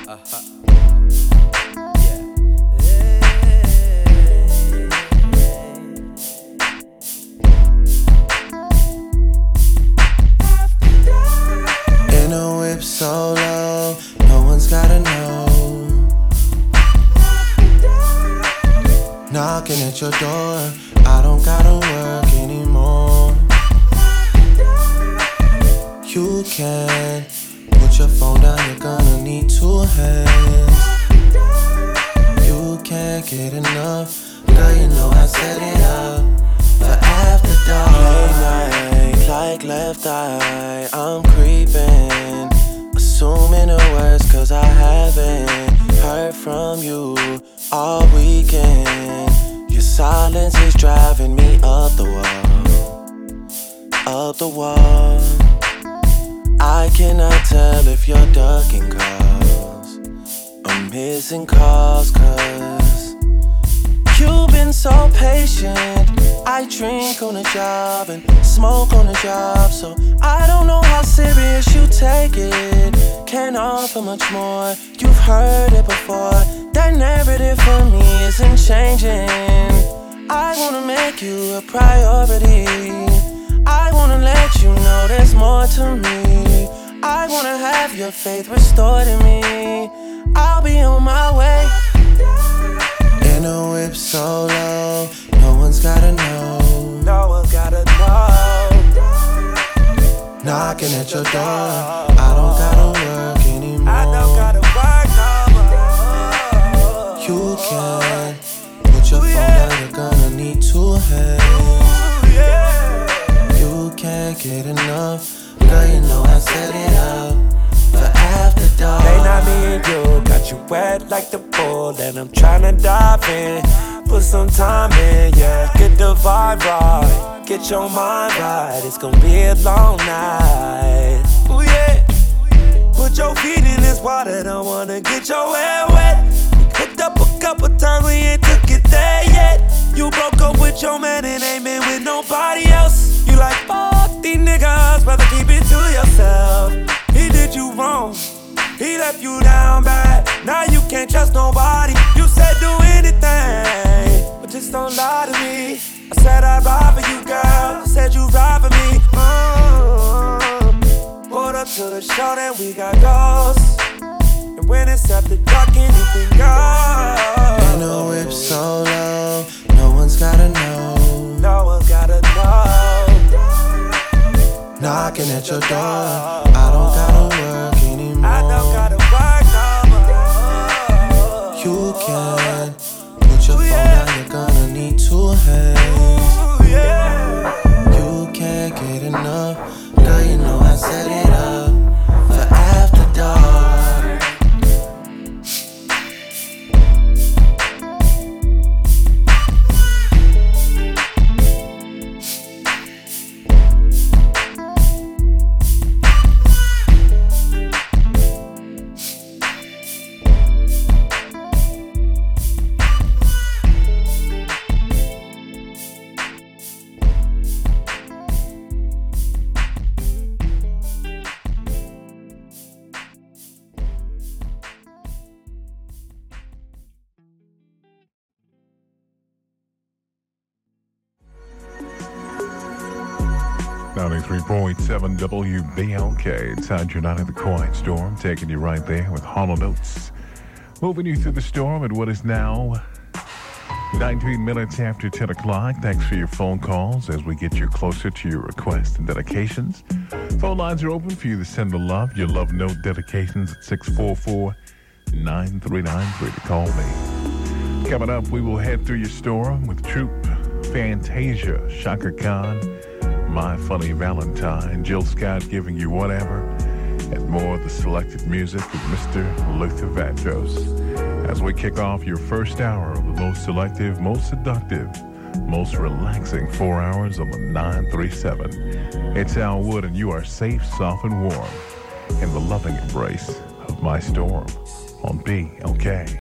In a whip solo, no one's gotta know. Knocking at your door, I don't gotta work anymore. You can put your phone down, you're gonna need two hands. You can't get enough, girl, you know I set it up for after dark. Late night, like left eye, I'm creeping, assuming the worst, cause I haven't heard from you all weekend. Your silence is driving me up the wall, up the wall. I cannot tell if you're ducking calls or missing calls, cause you've been so patient. I drink on the job and smoke on the job, so I don't know how serious you take it. Can't offer much more, you've heard it before. That narrative for me isn't changing. I wanna make you a priority. I wanna let you know there's more to me. I wanna have your faith restored in me. I'll be on my way. In a whip solo, no one's gotta know. No one's gotta know. Knocking at your door, I don't gotta work anymore. I don't gotta work no more. You can put your phone down, you're gonna need two hands. You can't get enough, girl, you know I set it up for after dark. They not me and you, got you wet like the pool, and I'm tryna dive in. Put some time in, yeah. Get the vibe right, get your mind right. It's gonna be a long night. Ooh yeah. Put your feet in this water, don't wanna get your hair wet. We hooked up a couple times, we ain't took it there yet. You broke up with your man and ain't been with nobody else. You like, fuck these niggas, rather keep it to yourself. He did you wrong, he left you down bad. Now you can't trust nobody. You said do anything, but just don't lie to me. I said I'd ride for you, girl. I said you'd ride for me. Pulled up to the show, then we got ghosts. And when it's after dark, anything goes. In a whip solo, no one's gotta know. No one's gotta know. Knocking at your door, I don't gotta work anymore. I don't gotta work no more. You can put your phone down, you're gonna need two hands. You can't get enough, girl, you know I set it up for after dark. .7 WBLK, inside your night of the quiet storm, taking you right there with Hollow Notes. Moving you through the storm at what is now 19 minutes after 10 o'clock. Thanks for your phone calls as we get you closer to your requests and dedications. Phone lines are open for you to send the love, your love note dedications at 644-9393 to call me. Coming up, we will head through your storm with Troop, Fantasia, Shaka Khan, My Funny Valentine, Jill Scott giving you whatever, and more of the selected music with Mr. Luther Vandross. As we kick off your first hour of the most selective, most seductive, most relaxing 4 hours on the 937. It's Al Wood, and you are safe, soft, and warm in the loving embrace of my storm on BLK.